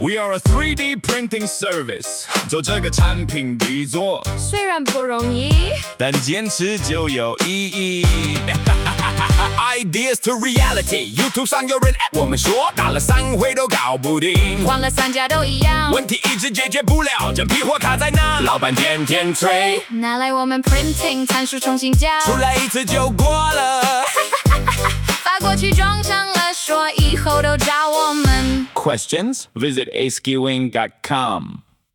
We are a 3D printing service， 做这个产品必做， 虽然不容易， 但坚持就有意义。Ideas to reality， YouTube 上有人 at 我们说，打了3回都搞不定， 换了3家都一样， 问题一直解决不了，这批货卡在那，老板天天催， 拿来我们 printing， 参数重新加， 出来一次就过了。 发过去装上了，说以后都找我们。 Questions? Visit askewing.com.